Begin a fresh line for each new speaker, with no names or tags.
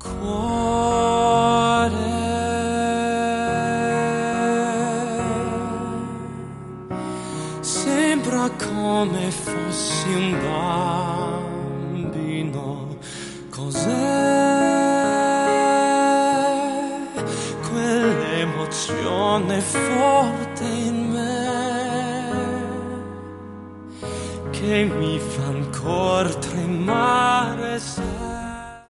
cuore. Sembra come fossi un bambino. Cos'è quell'emozione forte in me che mi fa ancora tremare?